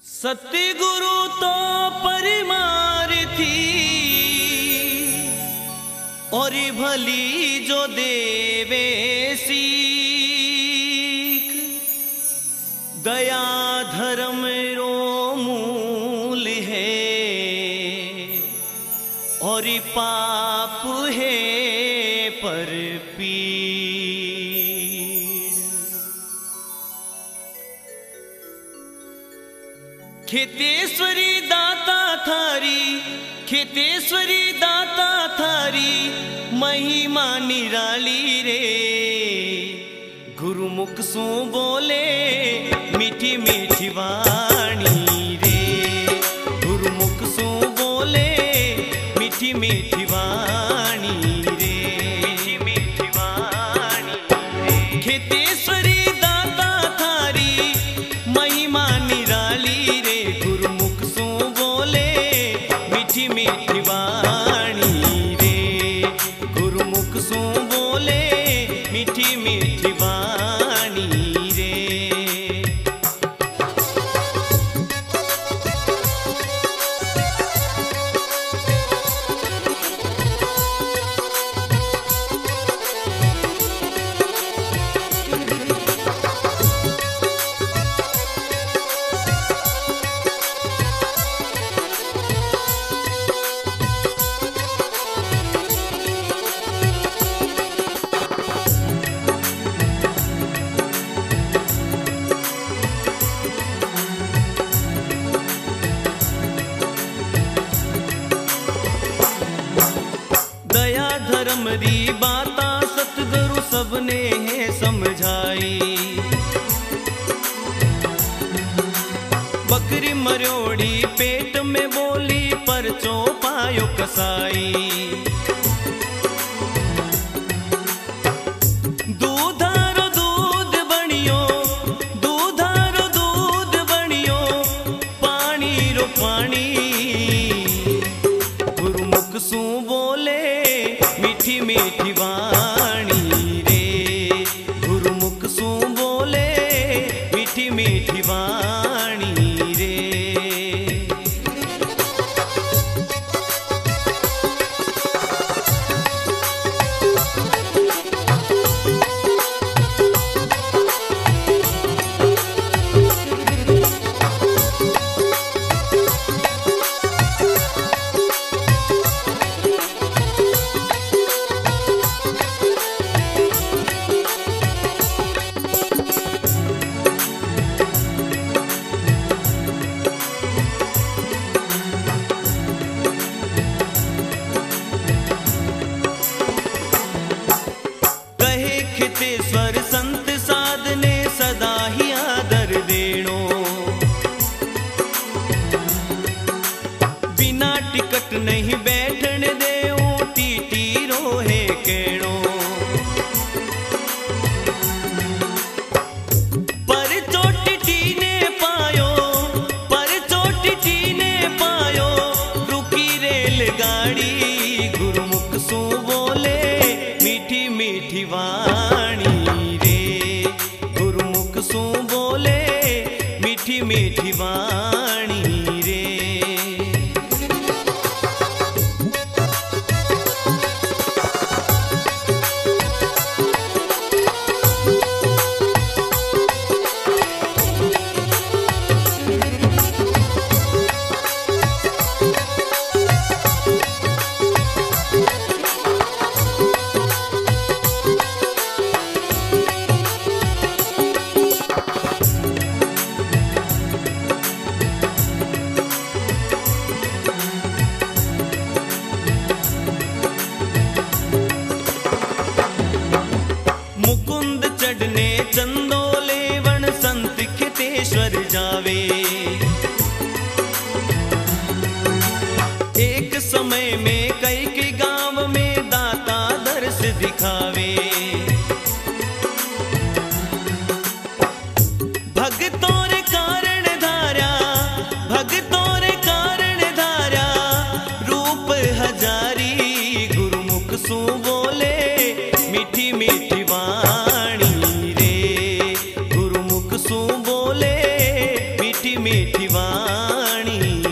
सतगुरु तो परिमार थी और भली जो देवे सीख, दया धर्म रो मूल है और पाप है पर पीड़। खेतेश्वरी दाता थारी, खेतेश्वरी दाता थारी महिमा निराली रे। गुरुमुख सु बोले मीठी मीठी वाणी रे। गुरुमुख सु बोले मीठी मीठी वाणी रे। मीठी मीठी वाणी रे। खेतेश्वरी दाता थारी महिमा निराली रे। गुरुमुख सु बोले मीठी मीठी वाणी रे। गुरुमुख सु बोले मीठी मीठी वाणी रे। दया धर्म री बाता सतगुरु सबने है समझाई। बकरी मरोड़ी पेट में बोली पर चौपायो कसाई। दूधारो दूध बनियो, दूधारो दूध बनियो, पानी रो पानी। गुरुमुख सु बोले मीठी मीठी वाणी रे। गुरुमुख सु बोले मीठी मीठी वाणी रे। खेतेश्वर संत साधने सदा ही आदर देणो। बिना टिकट नहीं बैठन देओ, टीटी रोहे केणो। पर चोटी ने पायो, पर चोटी ने पायो रुकी रेलगाड़ी। गुरुमुख सु बोले मीठी मीठी वाणी रे। गुरुमुख सु बोले मीठी मीठी वाणी रे। मुकुंद चढ़ने चंदोले वन संत खेतेश्वर जावे। एक समय में कई के गांव में दाता दर्श दिखावे। भगतों रे कारण धारा, भगतों रे कारण धारा रूप हजारी। गुरुमुख सु बोले मीठी मीठी वाणी रे। गुरुमुख सु बोले मीठी मीठी वाणी।